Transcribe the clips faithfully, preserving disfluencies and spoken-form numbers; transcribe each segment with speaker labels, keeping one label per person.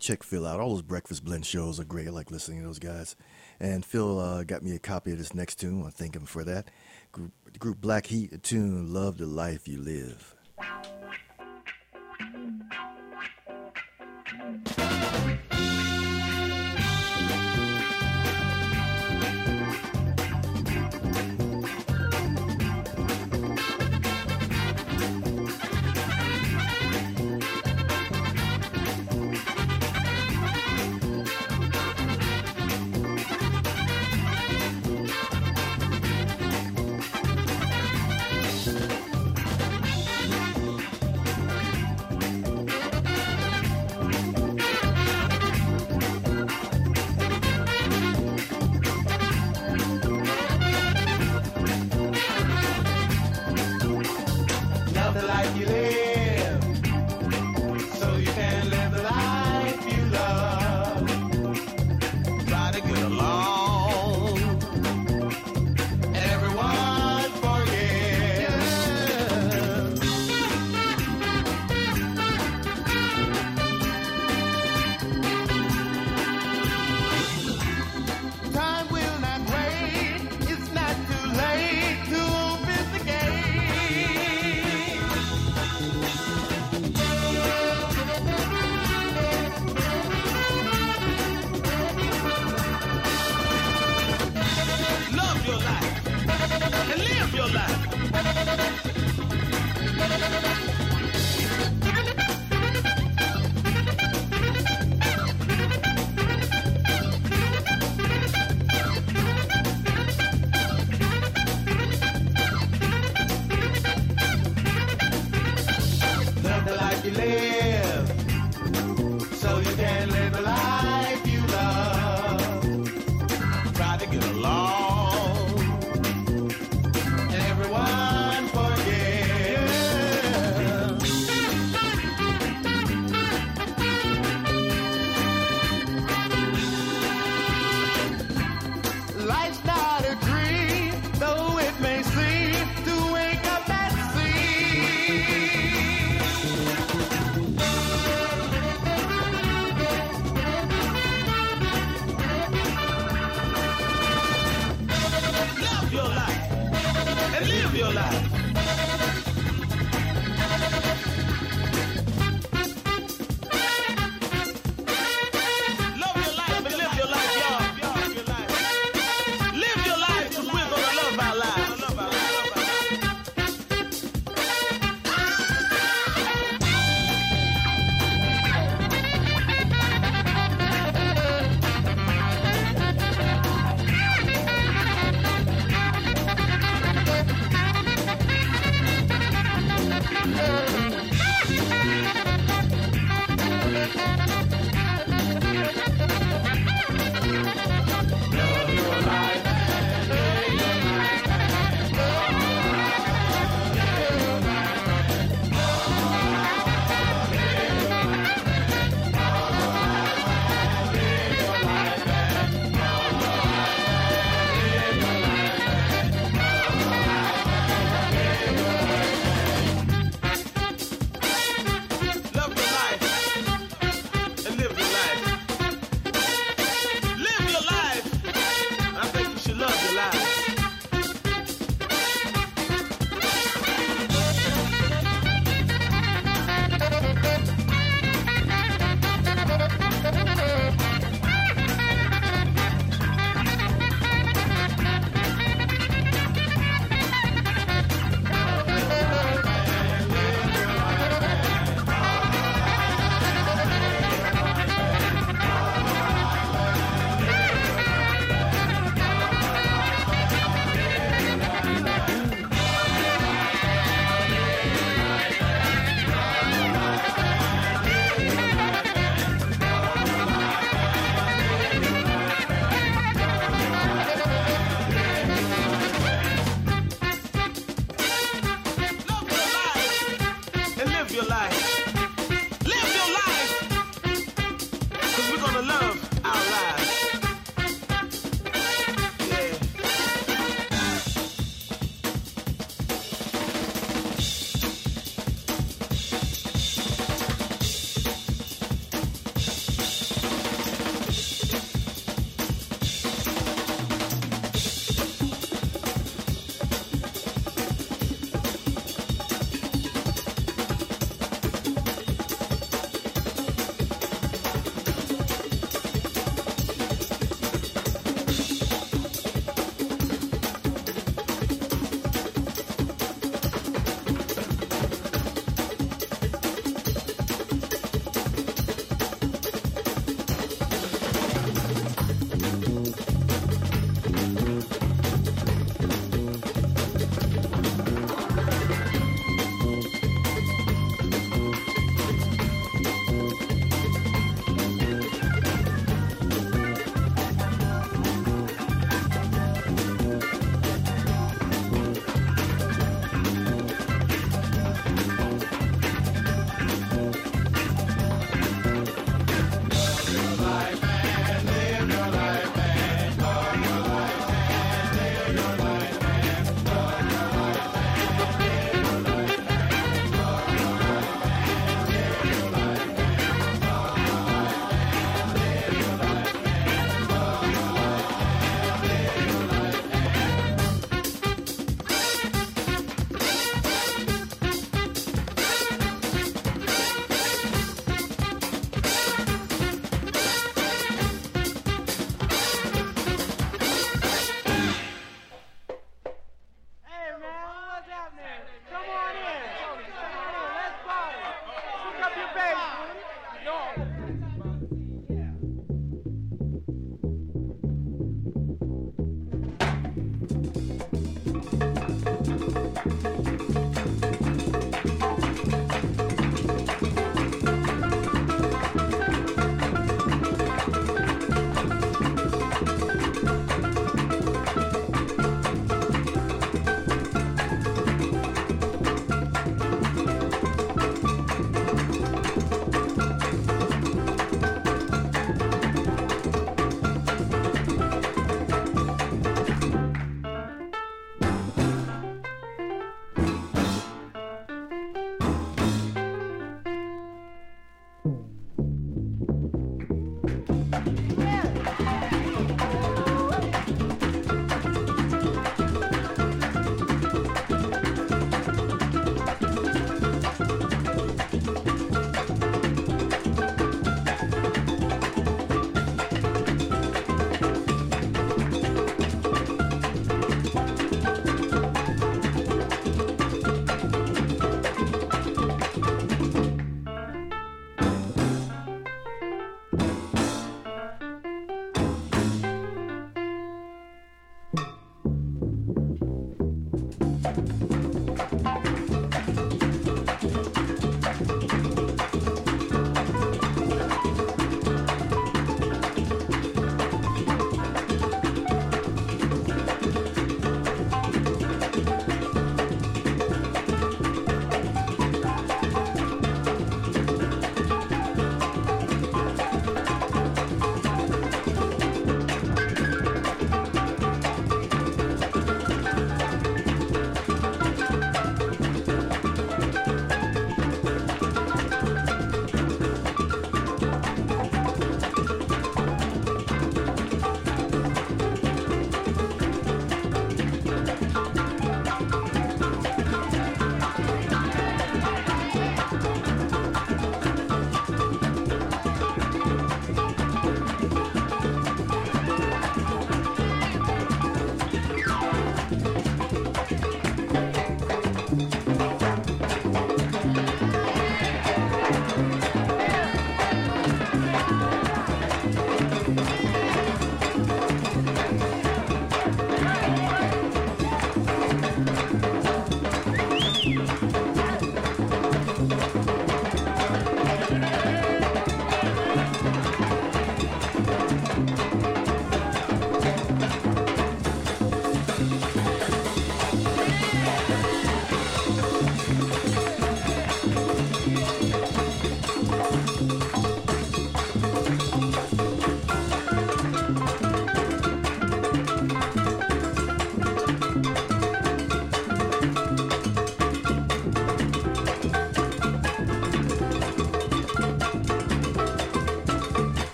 Speaker 1: check Phil out. All those breakfast blend shows are great. I like listening to those guys. And Phil uh, got me a copy of this next tune. I want to thank him for that. Group, the group Black Heat, the tune "Love the Life You Live."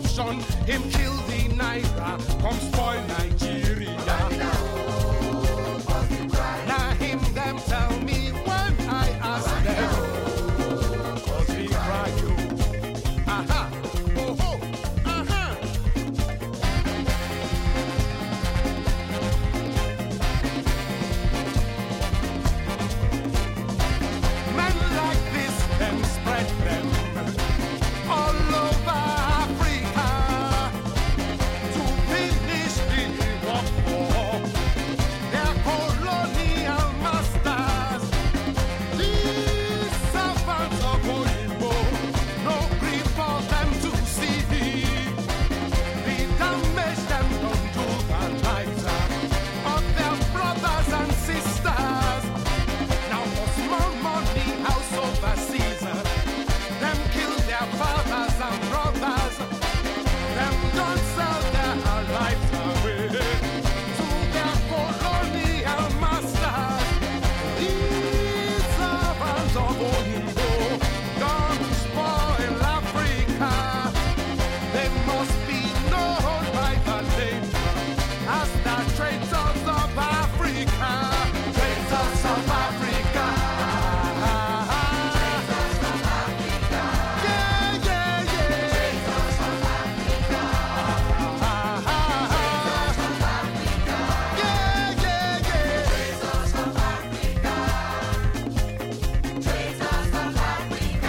Speaker 2: revolution. Him kill the Naira, come spoil Nigeria. Now him them tell me when I ask them, cause we cry you. Aha, oh ho, aha. Men like this, them spread them all over Africa to finish the work war. Their colonial masters, these servants of Oyinbo, no grief for them to see the damage them done to the lives of their brothers and sisters. Now for small money, house overseas, them kill their fathers and brothers. Them don't sell their lives away to their colonial masters. These servants of Oyinbo don't spoil Africa. They must be known by the name as the traitors of Africa. Traitors of Africa. Yeah, yeah, yeah. Traitors of Africa. Yeah, yeah, yeah. Traitors of Africa. Traitors of Africa.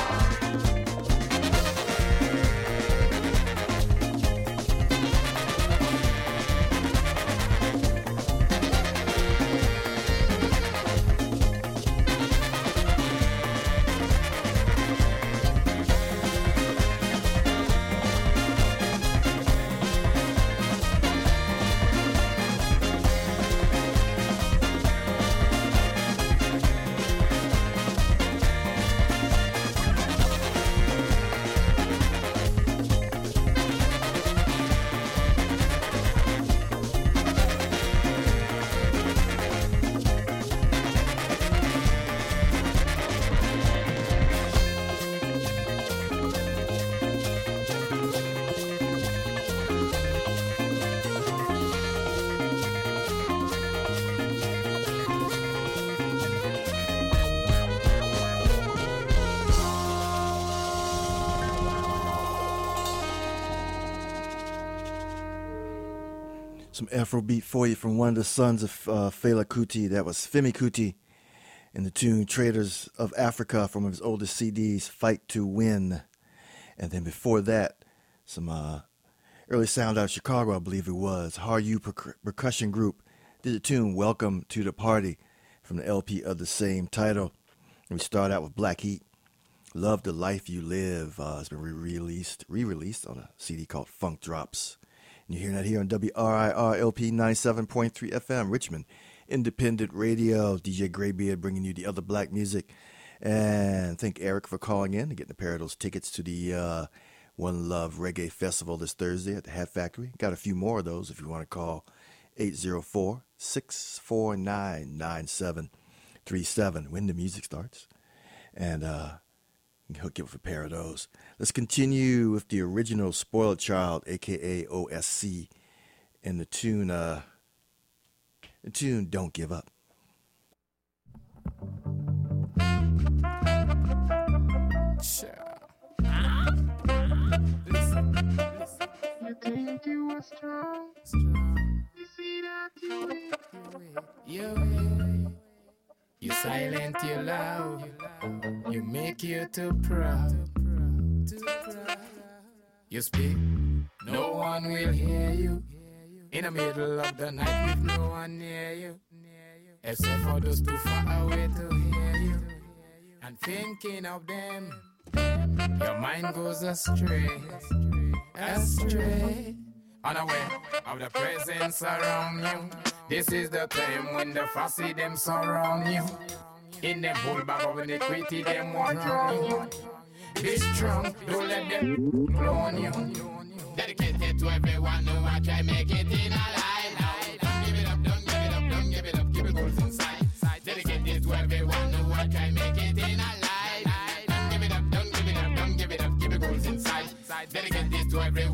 Speaker 1: Some Afrobeat for you from one of the sons of uh, Fela Kuti. That was Femi Kuti in the tune Traders of Africa from his oldest C Ds, Fight to Win. And then before that, some uh, early sound out of Chicago, I believe it was. Haru Perc- Percussion Group did the tune Welcome to the Party from the L P of the same title. And we start out with Black Heat, Love the Life You Live. Uh, it's been re-released, re-released on a C D called Funk Drops. And you're hearing that here on W R I R L P ninety-seven point three F M, Richmond Independent Radio. D J Graybeard bringing you the other black music. And thank Eric for calling in and getting a pair of those tickets to the uh, One Love Reggae Festival this Thursday at the Hat Factory. Got a few more of those if you want to call eight zero four, six four nine, nine seven three seven when the music starts. And uh, you can hook you up with a pair of those. Let's continue with the original Spoiled Child, a k a. O S C, and the tune, uh, the tune Don't Give Up.
Speaker 3: You think you are strong, strong. You see that you you you silent, you loud, you make you too proud, too proud. You speak, no one will hear you. In the middle of the night with no one near you, except for those too far away to hear you. And thinking of them, your mind goes astray, astray, unaware of the presence around you. This is the time when the fussy them surround you. In them whole bag of iniquity, them want drown you. Be strong, don't let them clone you. Dedicated to everyone who I try make it in a line now. Don't give it up, don't give it up, don't give it up, keep it goals inside. Dedicated to everyone who I try make it in a line. Don't give it up, don't give it up, don't give it up, keep it goals inside. Dedicated to everyone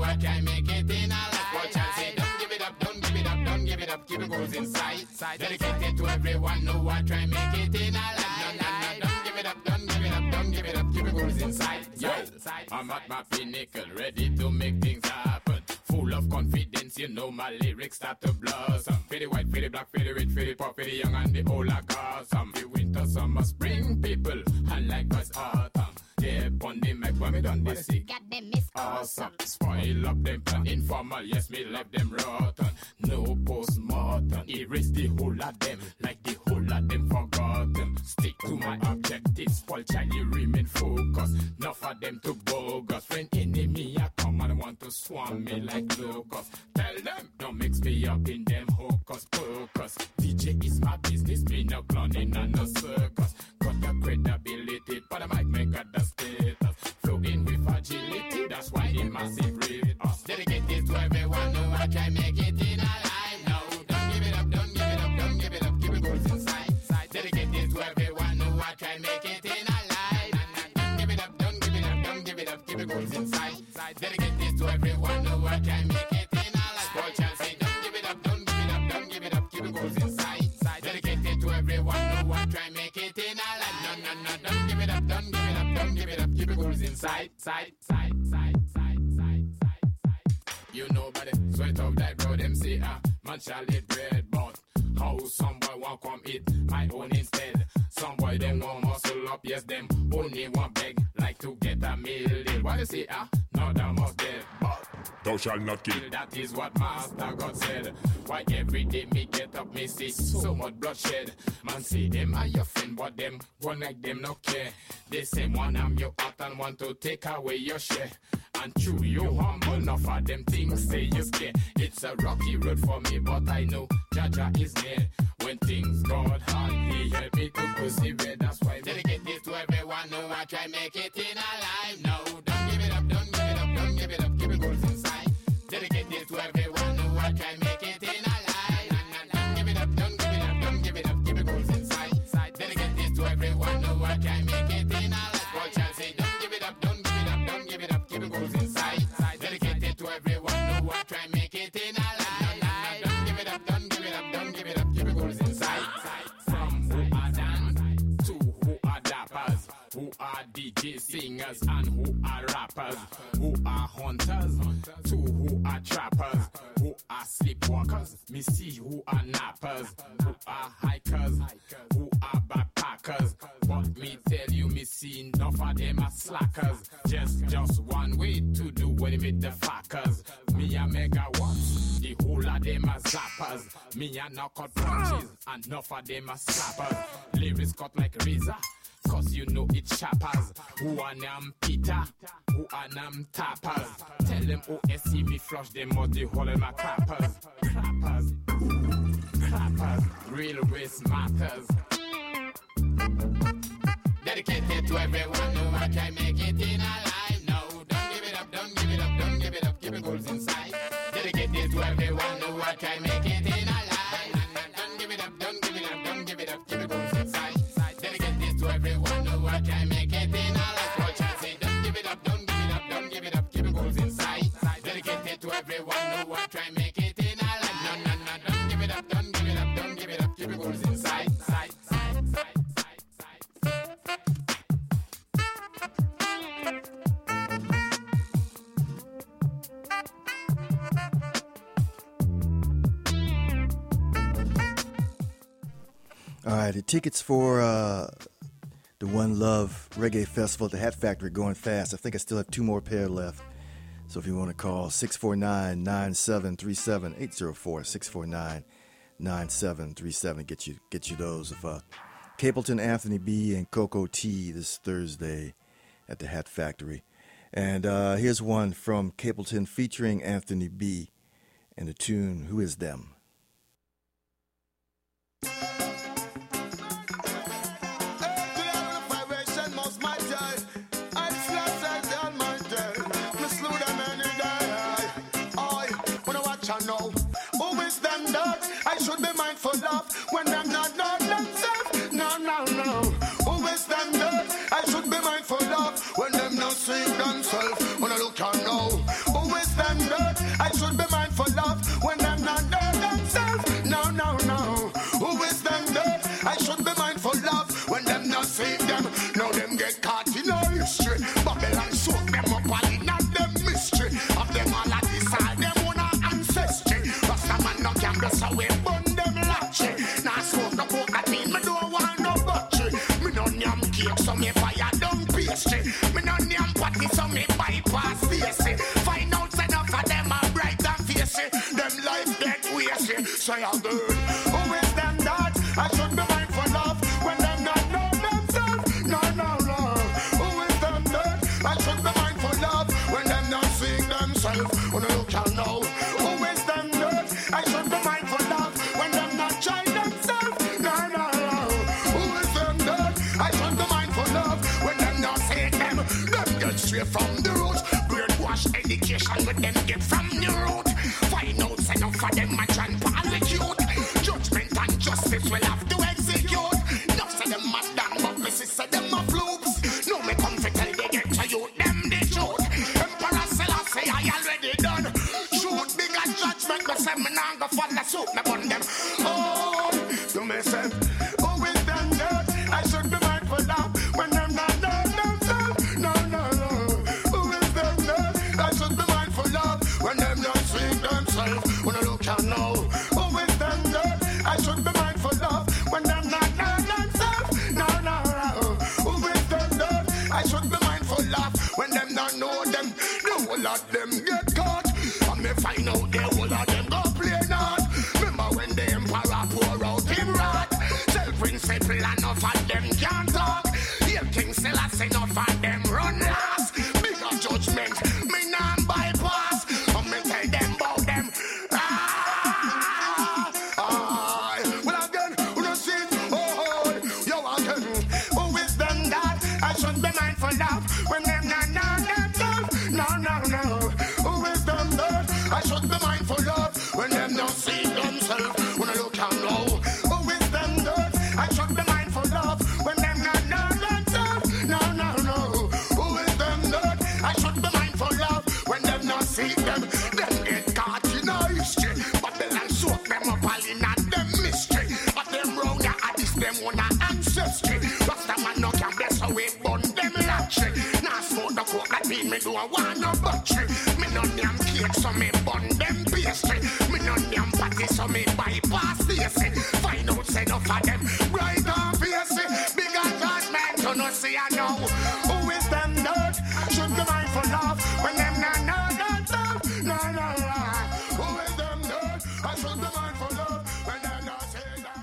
Speaker 3: what can make it in a life. Watch and say, don't give it up, don't give it up, don't give it up, keep it goes inside. Dedicated to everyone, know what try make it in a life. No, no, no, don't give it up, don't give it up, don't give it up, keep it goes inside. Yo, I'm at my pinnacle, ready to make things happen. Full of confidence, you know my lyrics start to blossom. For the white, for the black, for the red, for the pop, for the young and the old like awesome. The winter, summer, spring people, and likewise autumn. Yeah, on the mic when me done this sick.
Speaker 4: Got them miss
Speaker 3: Awesome, spoil up them plan. Informal, yes, me left them rotten. No post-mortem, erase the whole of them, like the whole of them forgotten. Stick to my objectives, Paul Charlie remain focused. Enough of them to bogus. Friend enemy, I come and want to swarm me like locusts. Tell them, don't mix me up in them hocus pocus. D J is my business, me no clowning and no circus. Got the credibility, but I might make a the status. Flow in with agility, that's why the massive rate us. Dedicated to everyone who I try make it in a life. No, don't give it up, don't give it up, don't give it up, keep it goes inside. Dedicated to everyone who I try make it in a life. Don't give it up, don't give it up, don't give it up, keep it goes inside. Dedicated to everyone who I try make it in a life. Watch and say, don't give it up, don't give it up, don't give it up, keep it goes inside. Dedicated to everyone who I try make it in a life. No, no, no, don't give it up, don't give it up, don't give it up, keep it goes inside, side, side, side, side, side, side, side. You know, but the sweat of that road, them say, ah, man shall eat bread, but how some boy want come eat my own instead. Some boy them want muscle up, yes, them only want beg, like to get a meal. What you say, ah, no, that must dead, but
Speaker 5: thou shalt not kill.
Speaker 3: That is what Master God said. Why every day me get up, me see so much bloodshed. Man see them are your friend, but them one like them no care. They say one I'm your heart and want to take away your share. And true, you humble enough for them things say you scared. It's a rocky road for me, but I know Jaja is near. When things got hard, he helped me to persevere. That's why dedicated to everyone who I try make it in a life. No, don't give it up, don't give it up, don't give it up, keep it goes inside. Dedicated to everyone who I try make it in a life. Don't give it up, don't give it up, don't give it up, keep it goes inside. Dedicated to everyone who I try make it in a life. Watch and say, don't give it up, don't give it up, don't give it up, keep it goes inside. Dedicated to everyone who I try make it in a life. Don't give it up, don't give it up, don't give it up, keep it goes inside. From who are dance to who are dappers, who are D J singers and who are rappers, who are hunters to who are trappers, who are sleepwalkers, me see who are nappers, who are hikers, who are backpackers. But me tell you, me see enough of them are slackers. Just, just one way to do with it, the fuckers. Me a megawatts, the whole of them are zappers. Me a knock out punches, and enough of them are slappers. Lyrics cut like razor, cause you know it's choppers. Who are nam Peter, who are nam tappers. Tell them O S C me flush them out the whole of my crappers. Crappers, crappers, real waste matters. Dedicated to everyone who I try make it in a life. No, don't give it up, don't give it up, don't give it up, keep it goes inside. Dedicated to everyone who I try make it in a life. Don't give it up, don't give it up, don't give it up, keep it goes inside. Dedicated to everyone who I try make it in a life. Watch and say, don't give it up, don't give it up, don't give it up, keep it goes inside. Dedicated to everyone who I try make it in a life. No, no, no, don't give it up, don't give it up, don't give it up, keep it goes inside. Side, side, side, side, side.
Speaker 1: All right, the tickets for uh, the One Love Reggae Festival at the Hat Factory going fast. I think I still have two more pair left. So if you want to call six four nine, nine seven three seven, eight zero four, six four nine, nine seven three seven, get you get you those of uh, Capleton, Anthony B, and Coco T this Thursday at the Hat Factory. And uh, here's one from Capleton featuring Anthony B and the tune Who Is Them?
Speaker 6: When I'm not not themselves, no, no, no. Who is them there? I should be mindful of when them not seeing themselves. When I look and know, who is them so we burn them latchy. Now smoke no coke, that mean me don't want no butchery. Me no yam cake, so me fire down pastry. Me no yam patty, so me bypass Stacy. Find out enough of them are bright and facey. Them life dead wasty. Say a girl, who is them that? I should be mindful of when them not know themselves. No, no, no. Who is them that? I should be mindful of when them not seeing themselves. When you can know. Who is them that? I should be mindful of when them not trying themselves. No, no, no. Who is them that? I should be mindful of when them not seeing them. Them get straight from the roots. Brainwash education with them get from the root. Find out enough for them a John Paul cute. Judgment and justice will have to execute. Enough say them a damn, but me say them a flukes. No me come to tell they get to you, them the truth. Emperor Selassie I already done. Shoot bigger judgment, me say me nah go follow suit, me bun them. Oh, to me say, who is them that I should be mindful of when them not know themselves? No, no, no. Who is them that I should be mindful of when them not seeing themselves? When I look out now, who is them that I should be mindful of when them not know themselves? No, no, no. Who is them that I should be mindful of when them not know them? The whole of them get caught, and me find out the whole of them go play not. Remember when the emperor pour out him wrath? Self-principle enough of them can't talk. Here King Selassie enough of them run last. Bigger judgment, me nah bypass. And me tell them about them. Ah, ah. Well again, who don't see it? Oh, oh, yo again. Who is them that I should be mindful of when them not know themselves? No, no, no. Who is them that I should be mindful of when them not see themselves? When I look out now, who is them that I should be mindful of when them not know themselves? No, no, no. Who is them that I should be mindful of when them not see them? Them get caught in a history. Babylon soak them up all in a them mystery. But them round ya at this them one a ancestry. Rasta man no can bless away bun them latchy. Now smoke the coke that mean me do a want no butchery. Me no damn cake so me bun them pastry. Me no damn patty so me bypass Stacy. Find out say enough of them bright and facey. Bigger judgment to no see I know. Who is them that should be mindful of when them not know themselves? No, no, no. Who is them that I should be mindful of when them not see them?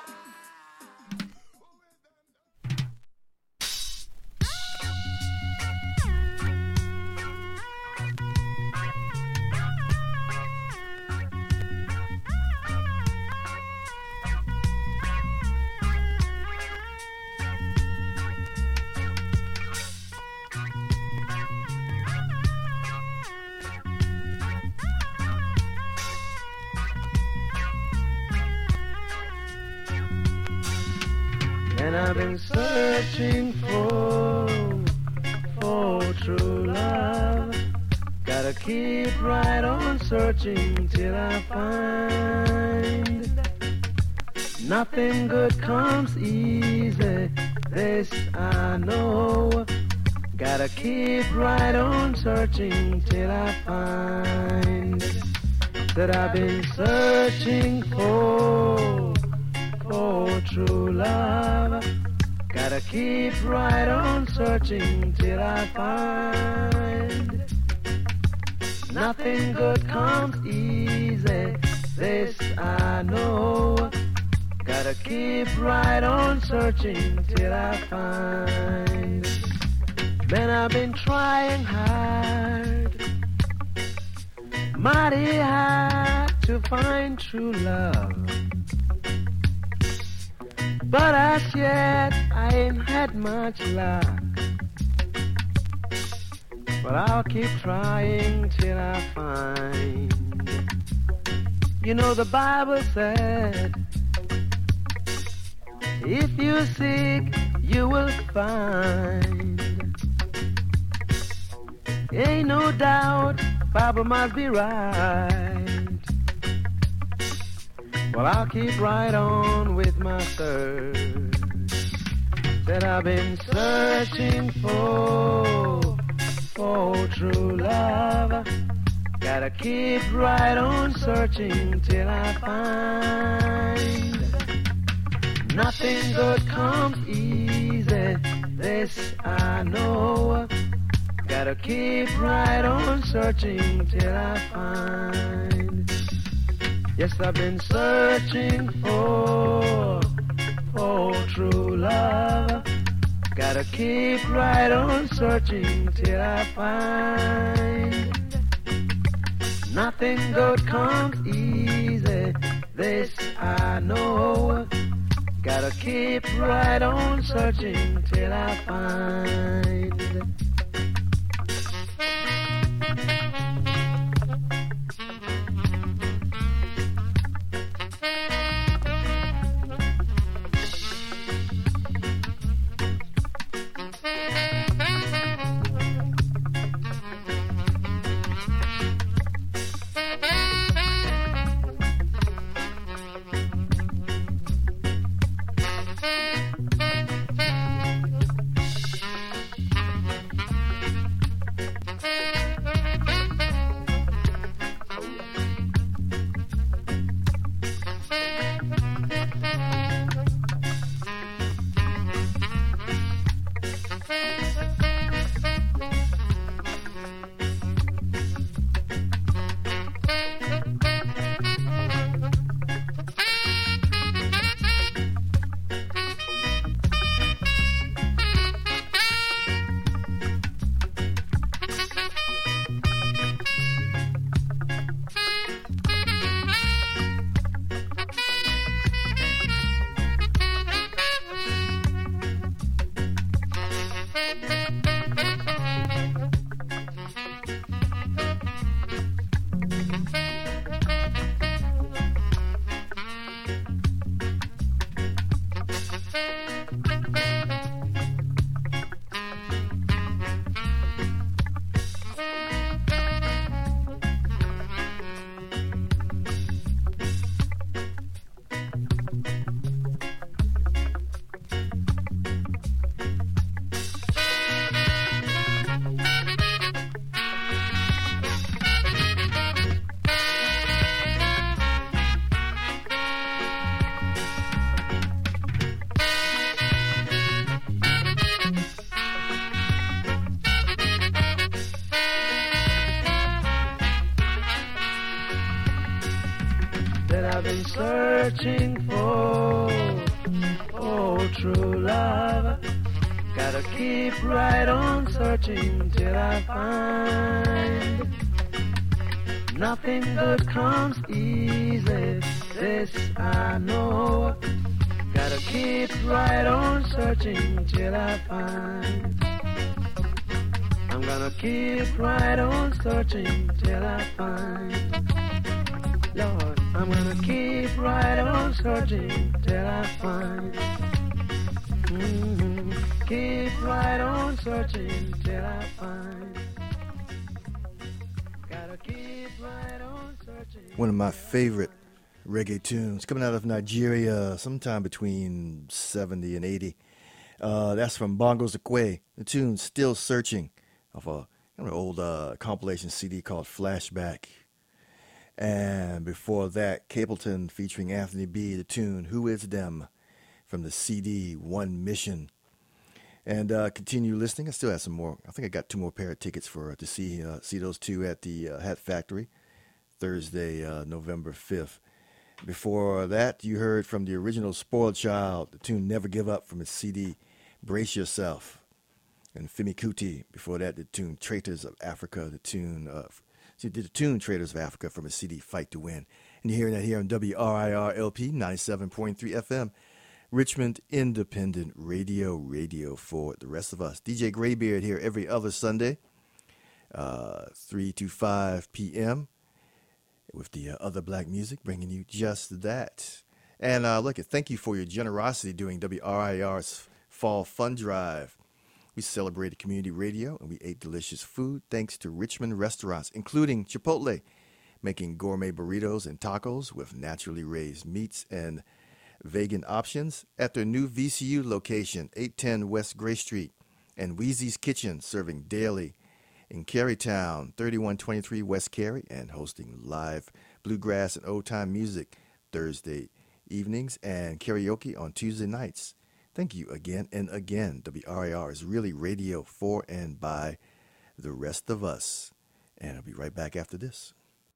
Speaker 4: And I've been searching for, for true love. Gotta keep right on searching till I find. Nothing good comes easy, this I know. Gotta keep right on searching till I find. That I've been searching for, for true love. Gotta keep right on searching till I find. Nothing good comes easy, this I know. Gotta keep right on searching till I find. Man, I've been trying hard, mighty hard to find true love. But as yet, I ain't had much luck. But I'll keep trying till I find. You know the Bible said, if you seek, you will find. Ain't no doubt, Bible must be right. Well, I'll keep right on with my search that I've been searching for, for true love. Gotta keep right on searching till I find. Nothing good comes easy, this I know. Gotta keep right on searching till I find. Yes, I've been searching for, for true love. Gotta keep right on searching till I find. Nothing good comes easy, this I know. Gotta keep right on searching till I find. Searching for, oh, true love. Gotta keep right on searching till I find. Nothing good comes easy, this I know. Gotta keep right on searching till I find. I'm gonna keep right on searching till I find. Lord, I'm gonna keep right on searching till I find. Mm-hmm. Keep right on searching till I find. Gotta keep right on searching.
Speaker 1: One of my favorite reggae tunes coming out of Nigeria sometime between seventy and eighty. Uh, that's from Bongo Zakwe. The tune Still Searching of a kind of old uh, compilation C D called Flashback. And before that, Capleton featuring Anthony B, the tune Who Is Them from the C D One Mission. And uh, continue listening. I still have some more. I think I got two more pair of tickets for uh, to see uh, see those two at the uh, Hat Factory Thursday, uh, November fifth. Before that, you heard from the original Spoiled Child, the tune Never Give Up from his C D Brace Yourself. And Femi Kuti. Before that, the tune Traitors of Africa, the tune uh, So did the tune Traders of Africa from his C D Fight to Win. And you're hearing that here on W R I R L P ninety-seven point three F M, Richmond Independent Radio, radio for the rest of us. D J Graybeard here every other Sunday, uh, three to five p.m. with the uh, other black music, bringing you just that. And uh, look, thank you for your generosity during W R I R's Fall Fund Drive. We celebrated community radio and we ate delicious food thanks to Richmond restaurants, including Chipotle, making gourmet burritos and tacos with naturally raised meats and vegan options at their new V C U location, eight ten West Gray Street, and Wheezy's Kitchen, serving daily in Carytown, thirty-one twenty-three West Cary, and hosting live bluegrass and old-time music Thursday evenings and karaoke on Tuesday nights. Thank you again and again. W R A R is really radio for and by the rest of us. And I'll be right back after this.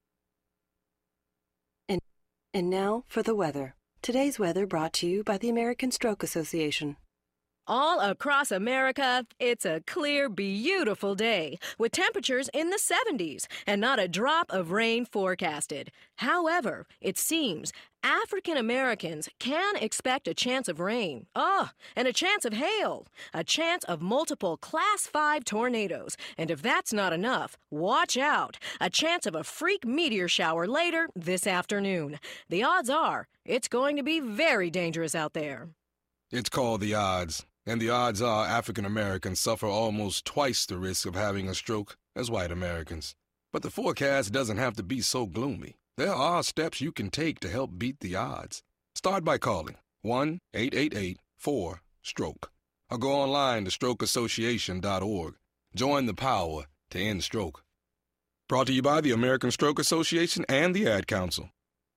Speaker 5: And, and now for the weather. Today's weather brought to you by the American Stroke Association.
Speaker 7: All across America, it's a clear, beautiful day with temperatures in the seventies and not a drop of rain forecasted. However, it seems African Americans can expect a chance of rain. Oh, and a chance of hail, a chance of multiple Class five tornadoes. And if that's not enough, watch out, a chance of a freak meteor shower later this afternoon. The odds are it's going to be very dangerous out there.
Speaker 8: It's called the odds. And the odds are African Americans suffer almost twice the risk of having a stroke as white Americans. But the forecast doesn't have to be so gloomy. There are steps you can take to help beat the odds. Start by calling one eight eight eight four stroke or go online to stroke association dot org. Join the power to end stroke. Brought to you by the American Stroke Association and the Ad Council.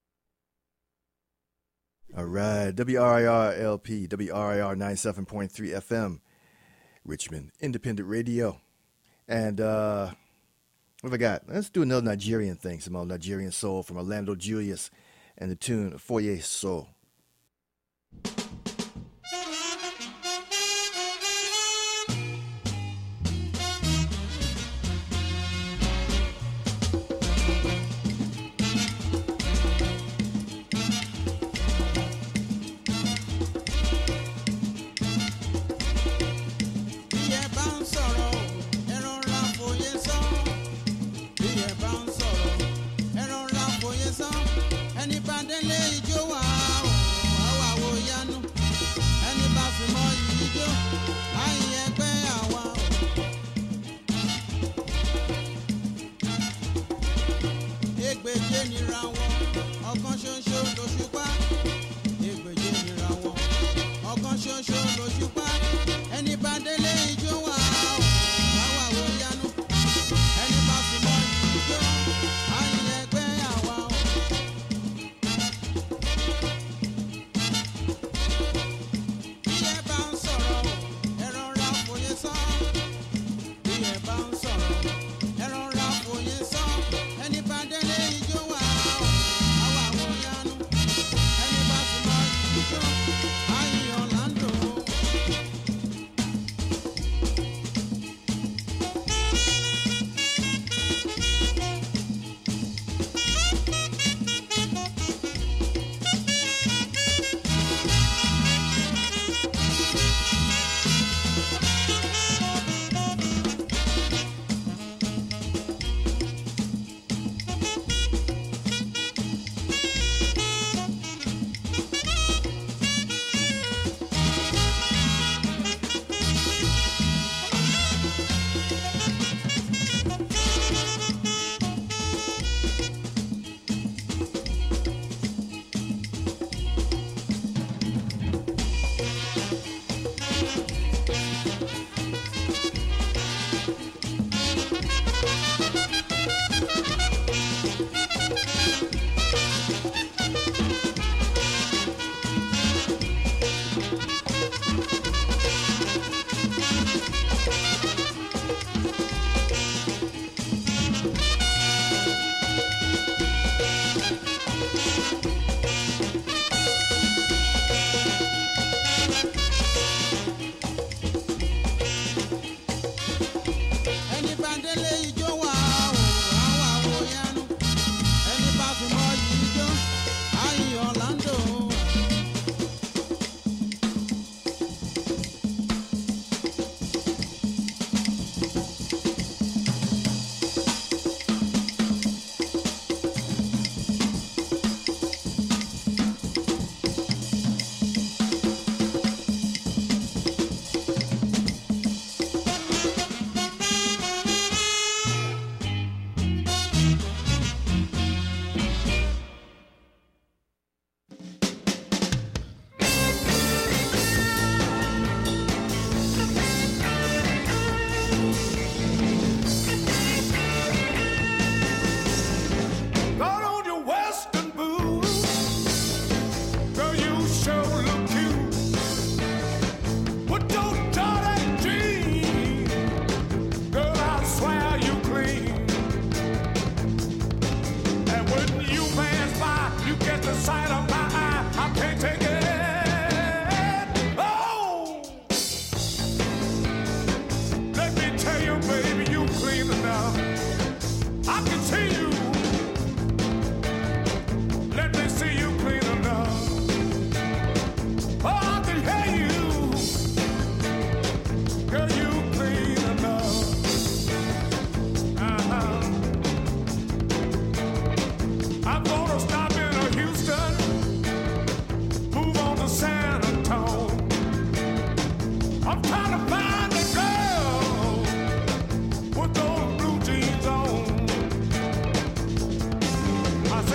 Speaker 1: All right, W R A R L P, W R A R ninety-seven point three F M, Richmond Independent Radio. And uh, what have I got? Let's do another Nigerian thing, some old Nigerian soul from Orlando Julius and the tune Foyer Soul.
Speaker 9: Anybody lay you out.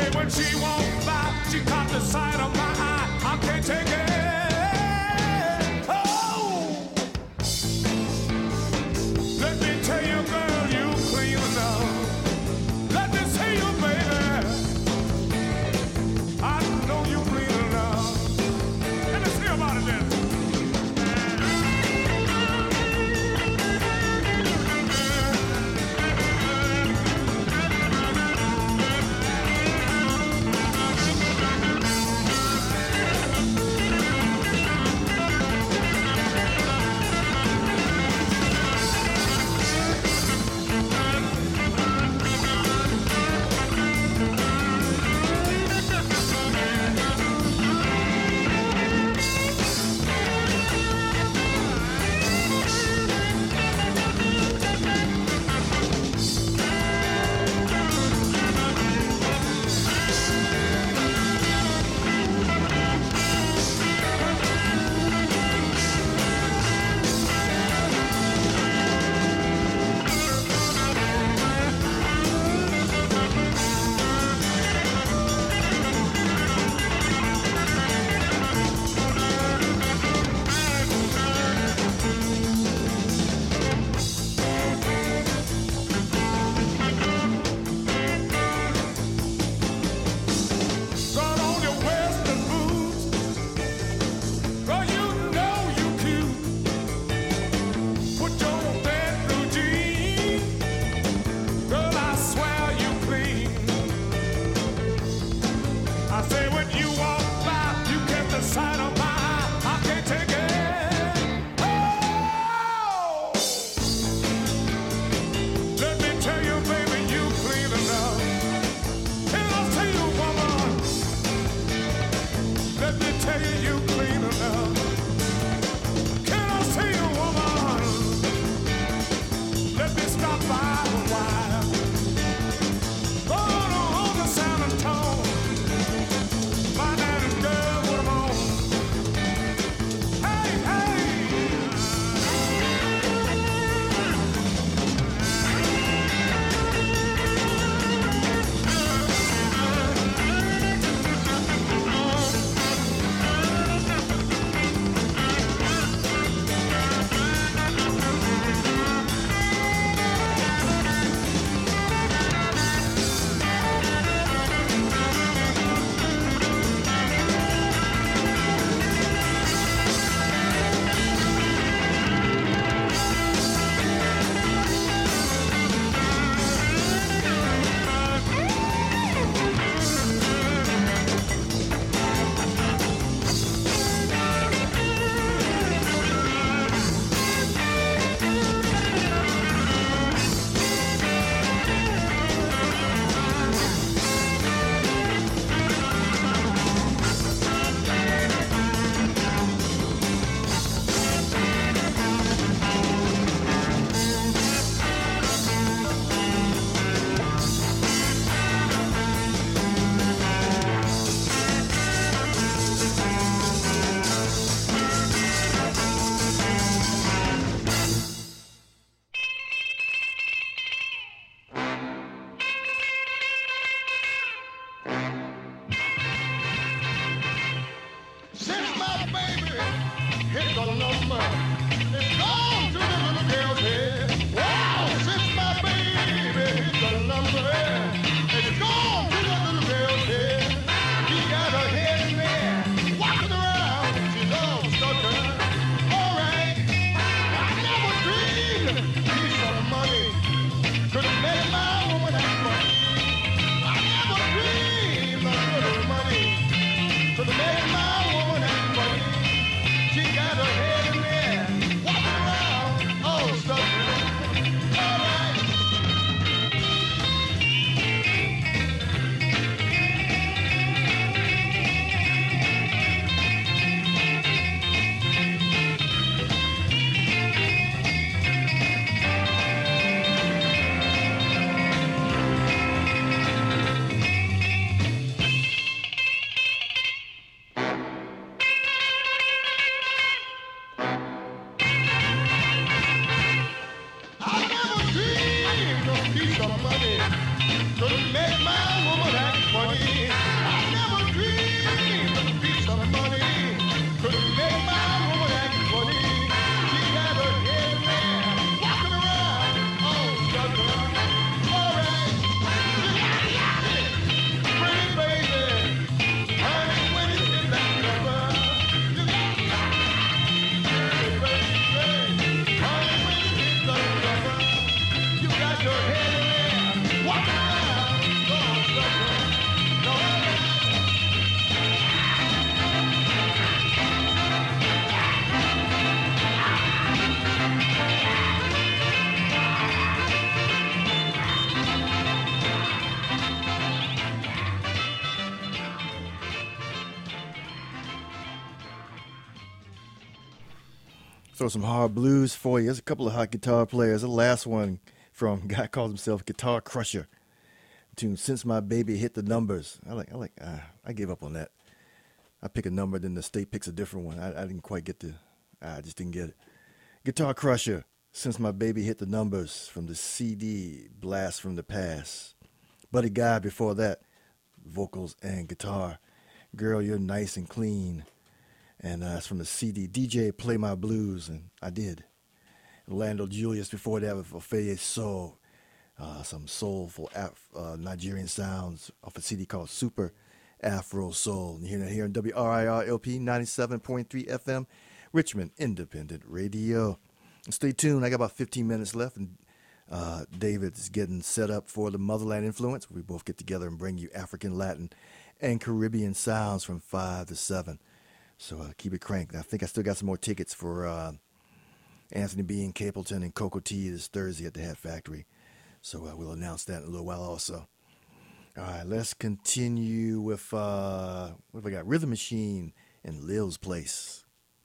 Speaker 2: say when she walked by, she caught the side of my eye. I can't take it. Oh, let me tell you, girl, you clean enough. Let me see you, baby. I know you clean enough. Let me see about it then.
Speaker 6: Make my woman have money. She got her head in there.
Speaker 1: Throw some hard blues for you. There's a couple of hot guitar players. The last one from a guy calls himself Guitar Crusher. Tune Since My Baby Hit the Numbers. I like, I like, uh, I gave up on that. I pick a number, then the state picks a different one. I, I didn't quite get the, I just didn't get it. Guitar Crusher, Since My Baby Hit the Numbers, from the C D Blast from the Past. Buddy Guy before that, vocals and guitar. Girl, You're Nice and Clean. And uh, it's from the C D D J Play My Blues, and I did. Orlando Julius before that with Ophelia Soul. Uh, some soulful Af- uh, Nigerian sounds off a C D called Super Afro Soul. You hear that here on W R I R L P ninety-seven point three F M, Richmond Independent Radio. And stay tuned. I got about fifteen minutes left, and uh, David's getting set up for the Motherland Influence. We both get together and bring you African, Latin, and Caribbean sounds from five to seven. So uh, keep it cranked. I think I still got some more tickets for uh, Anthony B. and Capleton and Cocoa Tea this Thursday at the Hat Factory. So uh, we'll announce that in a little while also. All right, let's continue with, uh, what have we got? Rhythm Machine and Lil's Place.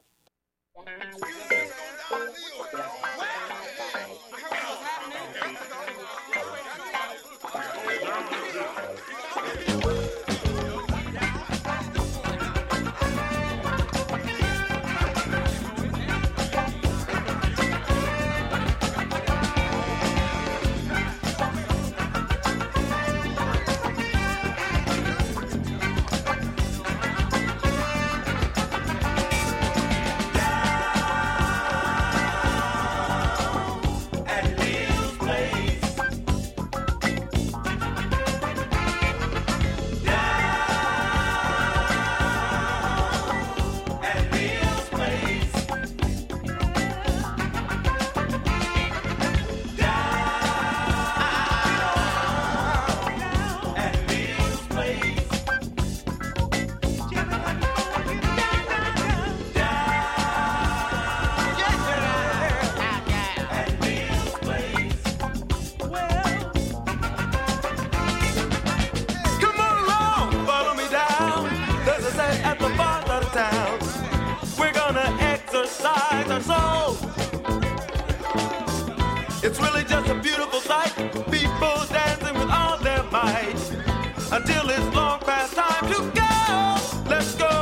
Speaker 9: It's really just a beautiful sight. People dancing with all their might until it's long past time to go. Let's go.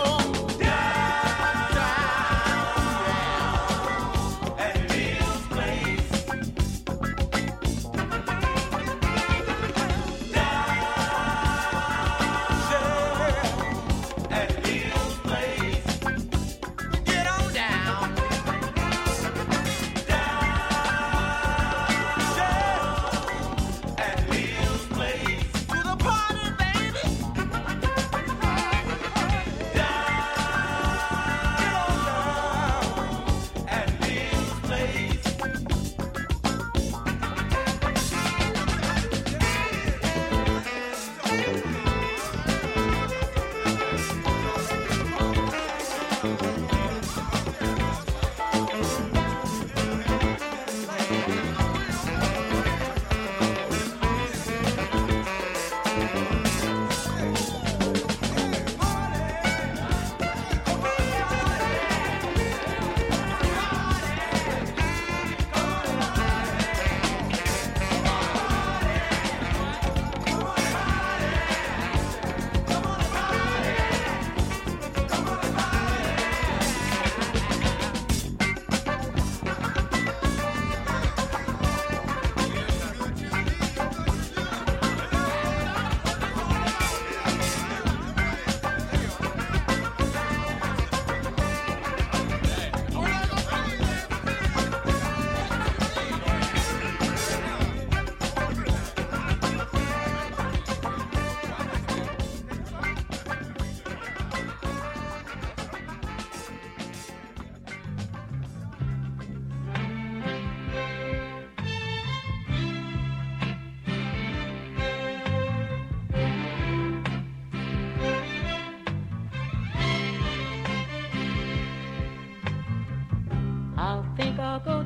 Speaker 10: I'll go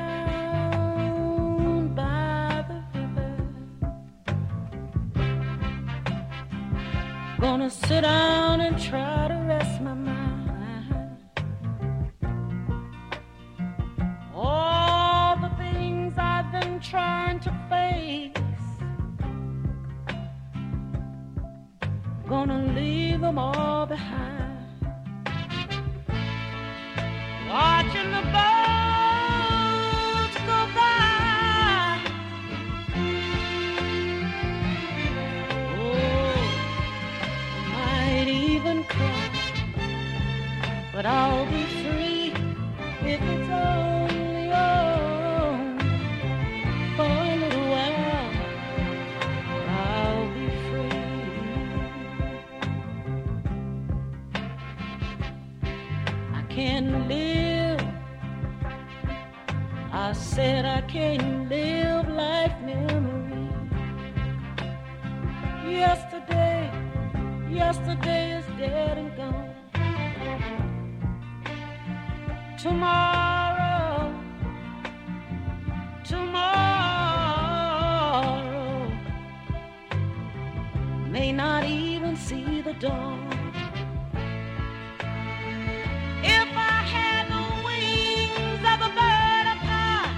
Speaker 10: down by the river. Gonna sit down and try to rest my mind. trying to face. Gonna leave them all behind. Watching the boats go by. Oh, I might even cry, but I'll be free if it's only on for a little while. I'll be free. I can't live. I said I can't live life memory. Yesterday, yesterday is dead and gone. Tomorrow, tomorrow may not even see the dawn. If I had the wings of a bird up high,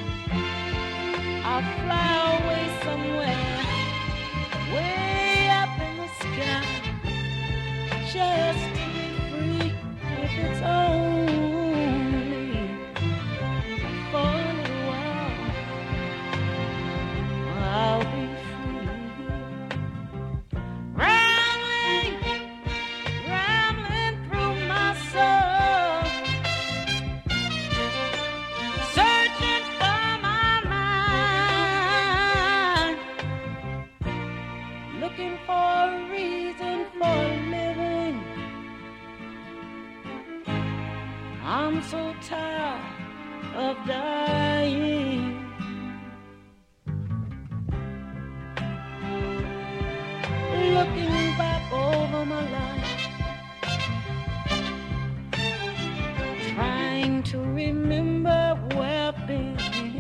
Speaker 10: I'll fly away somewhere, way up in the sky, just to be free if it's only for a little while. I'll be free. Rambling, rambling through my soul, searching for my mind, looking for a reason for living. I'm so tired of dying. Looking back over my life, trying to remember where I've been,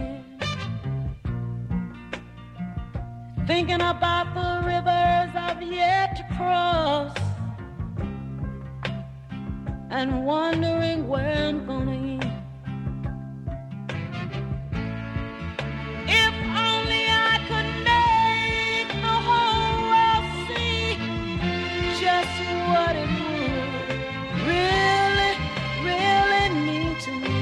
Speaker 10: thinking about the rivers I've yet to cross, and wondering where I'm gonna end. If only I could make the whole world see just what it would really, really mean to me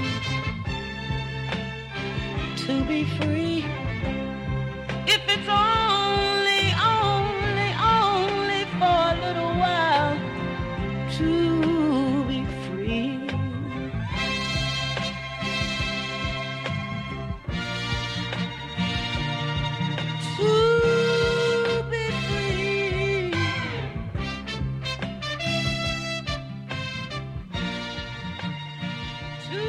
Speaker 10: to be free. If it's only, only, only for a little while to be free. To be free. To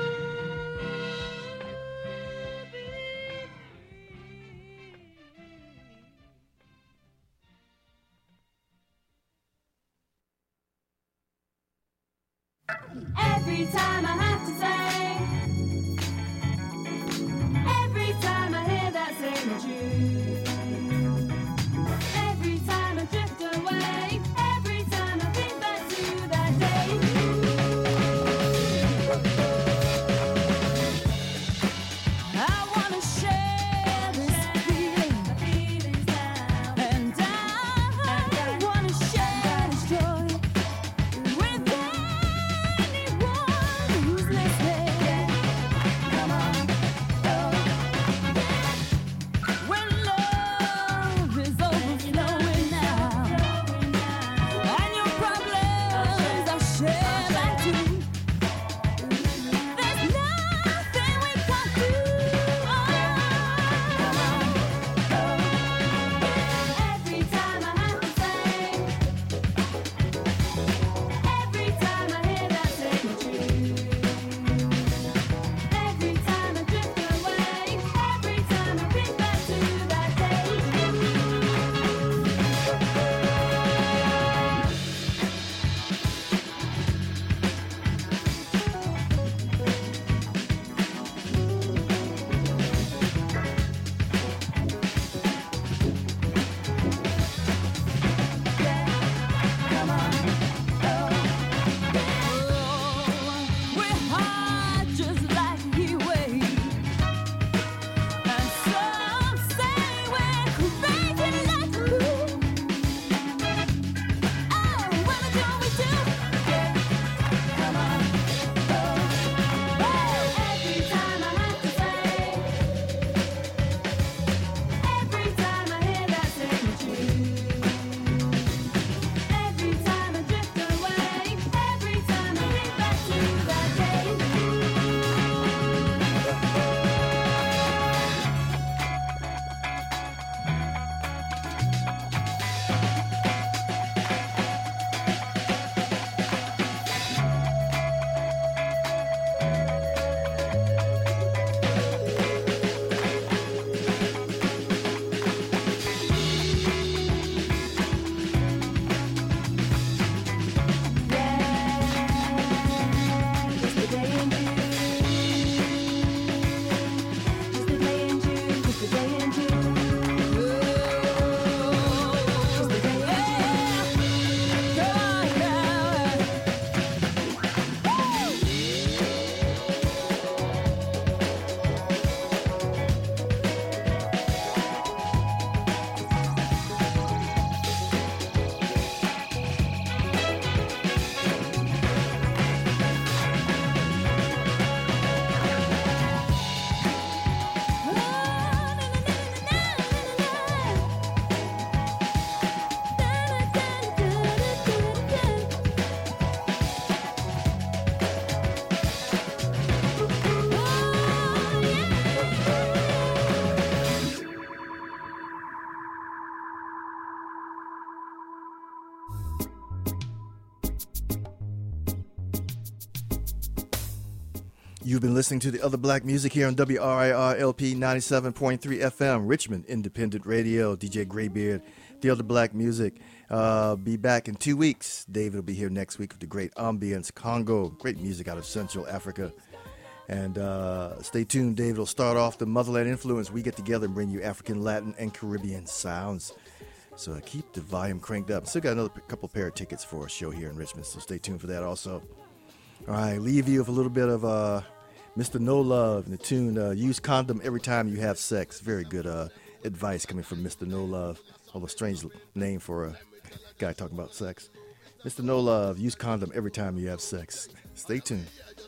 Speaker 11: Every time I have to say, every time I hear that same tune, every time I drift away, every time I think back to that day. I wanna share this feeling, and I wanna share this joy with anyone who's
Speaker 1: You've been listening to the other black music here on W R I R L P ninety-seven point three F M, Richmond Independent Radio. D J Graybeard, the other black music. Uh, be back in two weeks. David will be here next week with the great Ambience Congo. Great music out of Central Africa. And uh, stay tuned. David will start off the Motherland Influence. We get together and bring you African, Latin, and Caribbean sounds. So uh, keep the volume cranked up. Still got another p- couple pair of tickets for a show here in Richmond, so stay tuned for that also. All right, leave you with a little bit of uh, Mister No Love and the tune uh, Use Condom Every Time You Have Sex. Very good uh, advice coming from Mister No Love. Although strange name for a guy talking about sex. Mister No Love, use condom every time you have sex. Stay tuned.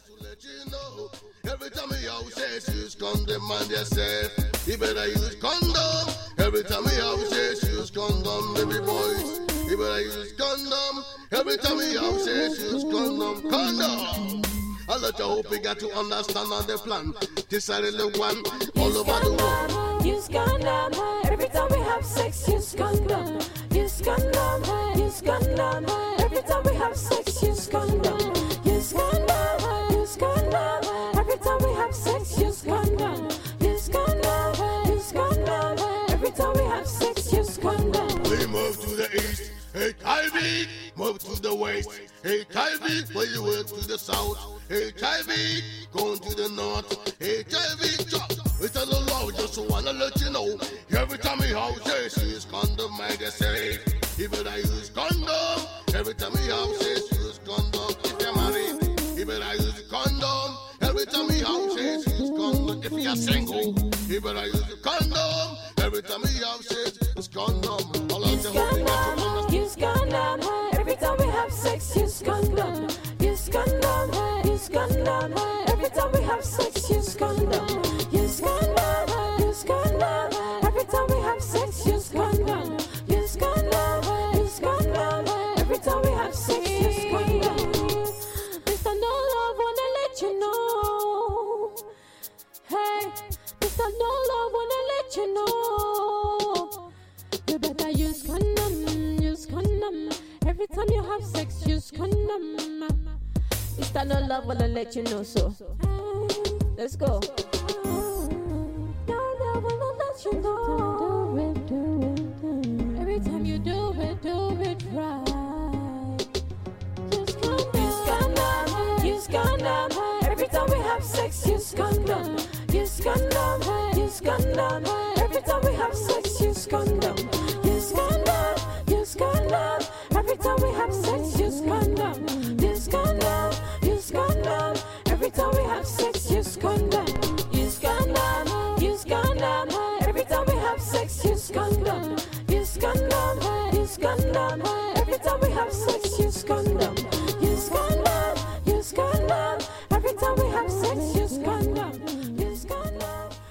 Speaker 12: Every time you have sex, use condom and you say, you better use condom. Every time you have sex, use condom, baby boys. You better use condom. Every time you have sex, use condom, condom. I let you hope you got to understand on the plan. This is the one all over the world.
Speaker 10: Use condom. Every time we have sex, use condom. Use condom. Use condom. Every time we have sex, use condom. Use condom. Use condom. Every time we have sex, use condom. Use condom. Use condom. Every time we have sex, use condom.
Speaker 12: We move to the east, H I V. Move to the west, H I V. When you work to the south, H I V. Going to the north, H I V. Chop. It's a little loud, just wanna let you know. Every time we have sex, use condom, I get safe. You better use condom. Every time we have sex, use condom. If you're married, you better use condom. Every time we have sex, use condom. If you're single, you better use condom. Every time we have sex, use condom. All of the whole
Speaker 10: Use condom. Every time we have sex, use condom. Use condom. Use condom. Every time we have sex, use condom. Use condom. Use condom. Every time we have sex, use condom. Use condom. Use condom. Every time we have sex, use condom. Mister No Love wanna let you know. Hey, Mister No Love wanna let you know. You better use condom. Use condom. Every time you have sex, use condom. Mister No Love wanna let you know, so hey, let's go. No love wanna let you know. Do it, do it, do it. Every time you do it, do it right. Use condom. Use condom. Use condom. Every time we have sex, use condom. Use condom. Use condom. Every time we have sex, use condom. Use condom. Use condom. Every time we have sex, use condom. Use condom. Use condom. Every time we have sex, use condom. Use condom. Use condom. Every time we have sex, use condom. Use condom. Use condom. Every time we have sex, use condom. Use condom.